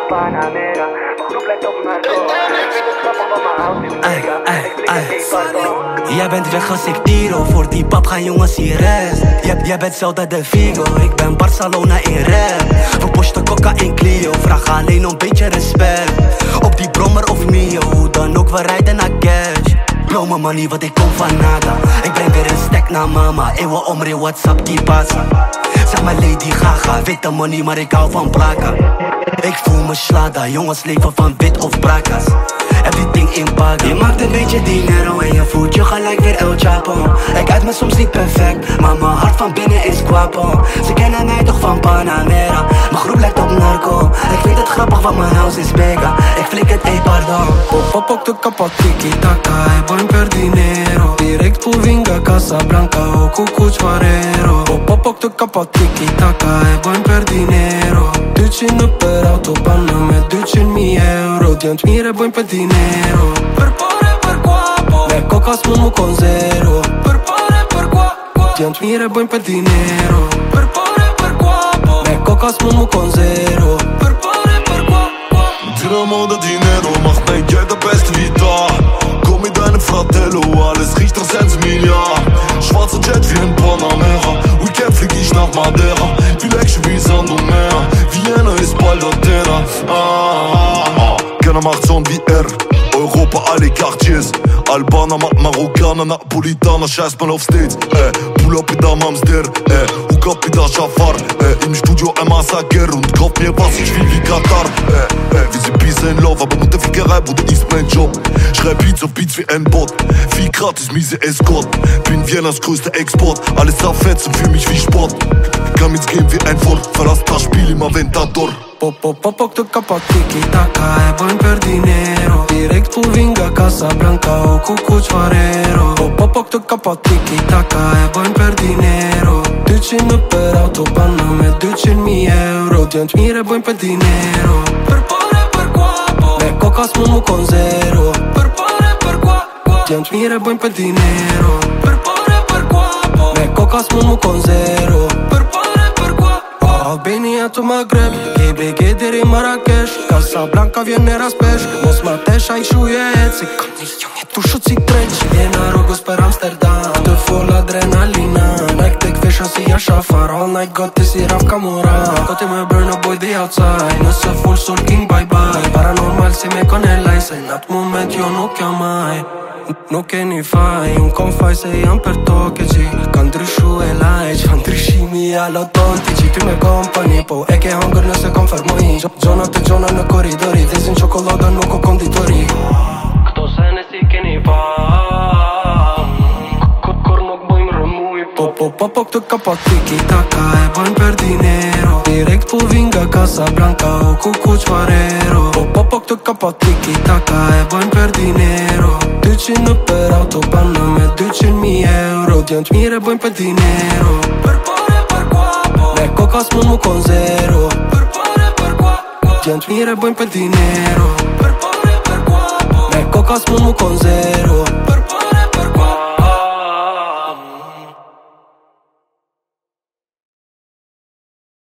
van Panamera. Mijn groep lijkt op narco. Ik vind het grappig van mijn house in Mega. Ik drink geen pardon. Jij bent weg als ik tiro, voor die pap gaan jongens hier rest. Jij bent Celta de Vigo, ik ben Barcelona in rap. Van Porsche de Coca in Clio, vraag alleen om een beetje respect. Op die brommer of Mio, hoe dan ook, we rijden naar cash. Blow my money, want ik kom van nada. Ik breng weer een stack naar mama. Ewa omri, WhatsApp die pasa. Zeg maar Lady Gaga, witte money, maar ik hou van plaka. Ik voel me slada, jongens leven van wit of brakas. Everything in paga. Je maakt een beetje dinero en je voelt je gelijk weer El Chapo. Ik uit me soms niet perfect, maar mijn hart van binnen is guapo. Ze kennen mij toch van Panamera. Mijn groep lijkt op narco. Ik vind het grappig, want mijn house is mega. Ik flik het, pardon. Pop op de kapot, tiki-taka, buen per dinero. Direct cu vinga Casablanca o cu Cucciarero. Pop op de kapot, tiki-taka, buen per dinero. Ducin per autobahn, me ducin mi euro. Diant mire buen per dinero. Per pare, per guapo. Me cocas mumu con zero. Per pare, per guapo. Diant mire buen per dinero. Per pare, per guapo. Me cocas mumu con zero. Per pare, per guapo. Tiramo de dinero, macht mij jij de beste wie da. Komm mit deinem Fratello, alles riecht nach 6 Milliarden. Schwarzer Jet wie in Panamera. Weekend flieg ich nach Madeira. Vielleicht wie Sand und Meer. Vienna ist bald Athena. Keiner macht Sound wie R. Europa, alle Quartiers. Albaner, Marokkaner, Napolitaner, scheiß mal auf States. Pull up in der Mamsder. Hook up in der Jafar. Im Studio ein Massaker und kauf mir was ich will wie Katar. Wir sind Peace in Love, aber unter Fickerei, Bruder, ist mein Job. Schreib Beats auf Beats wie ein Bot. Viel gratis, miese Escort. Bin Viennas größter Export. Alles zerfetzen, fühl mich wie Sport. Kann mit's gehen wie ein Fort. Verlass das Spiel im Aventador. Pop de kapot, tiki-taka, buen per dinero. Direct cu vinga Casablanca o cu Cucciarero. Pop de kapot, tiki-taka, buen per dinero. Ducin per autobahn, me ducin mi euro. Diant mire buen per dinero. Per pare, per guapo. Me cocas mumu con zero. Per pare, per guapo. Diant mire buen per dinero. Per pare, per guapo. Me cocas mumu con zero. Per pare, per guapo. Albania to Maghreb, GBG dir in Marrakesh. Casablanca viene raspeș, mos mă teș, ai șuieți. Tu șuți treci, Viena, Rogos per Amsterdam. Te full adrenalina, Nike take fashion, see a shafar. All night got this here of Camora. Got him a burn up boy the outside. Nu se full sulking, bye bye. Paranormal si me con el ice. În dat moment eu nu chiamai. Nu che ne fai, un confai se iam per tocheci. Candrisciu e laici, andrisci mi allo tontici. Prime compagnie, po e che hunger nu se confermă i. Zona te zona në koridori, vezin ciocolată nu cu conditorii. Kto se ne si che ne fai, cornoc bojm rămui. Pop te kapot, tiki-taka, e bani per dinero. Direct cu vinga Casablanca o cu Cucciarero. Pop te kapot, tiki-taka, e bani per dinero. Ducin per autobahn, me ducin mi euro. Diant mire buen per dinero. Per pare, per guapo. Me cocas mumu con zero. Per pare, per guapo. Diant mire buen per dinero. Per pare, per guapo. Me cocas mumu con zero. Per